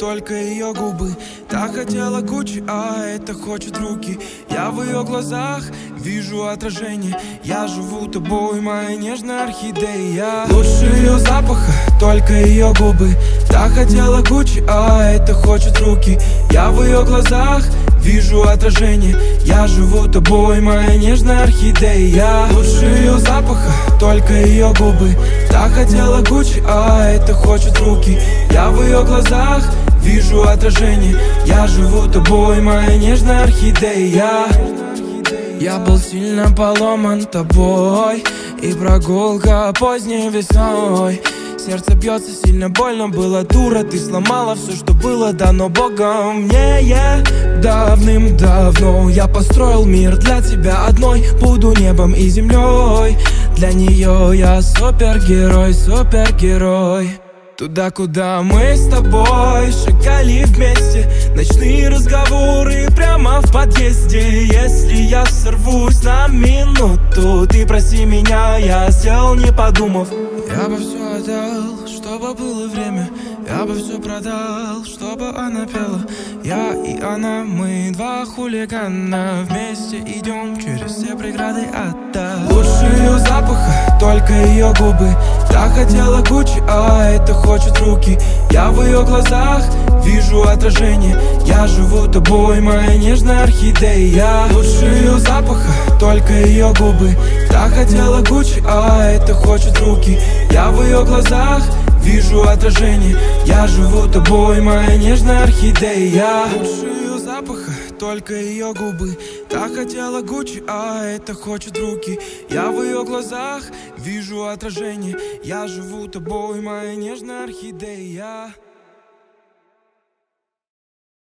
только ее губы. Так хотела Гуччи, а это хочет руки. Я в ее глазах вижу отражение. Я живу тобой, моя нежная орхидея. Лучше ее запаха, только ее губы. Так хотела Гуччи, а это хочет руки. Я в ее глазах вижу отражение. Я живу тобой, моя нежная орхидея. Лучше ее запаха, только ее губы. Так хотела Гуччи, а это хочет руки. Я в ее глазах вижу отражение. Я живу тобой, моя нежная орхидея. Я был сильно поломан тобой, и прогулка поздней весной. Сердце бьется сильно больно, было дура. Ты сломала все, что было дано Богом мне. Давным-давно я построил мир для тебя одной. Буду небом и землей. Для нее я супергерой, супергерой. Туда, куда мы с тобой шагали вместе. Ночные разговоры прямо в подъезде. Если я сорвусь на минуту, ты проси меня, я сделал не подумав. Я бы все отдал, чтобы было время. Я бы все продал, чтобы она пела. Я и она, мы два хулигана. Вместе идем через все преграды ада. Лучше ее запаха, только ее губы. Так хотела Гуччи, а это хочет руки. Я в ее глазах вижу отражение. Я живу тобой, моя нежная орхидея. Лучше ее запаха, только ее губы. Так хотела Гуччи, а это хочет руки. Я в ее глазах вижу отражение. Я живу тобой, моя нежная орхидея. Лучше ее запаха, только ее губы. Так хотела Гуччи, а это хочет руки. Я в ее глазах вижу отражение. Я живу тобой, моя нежная орхидея.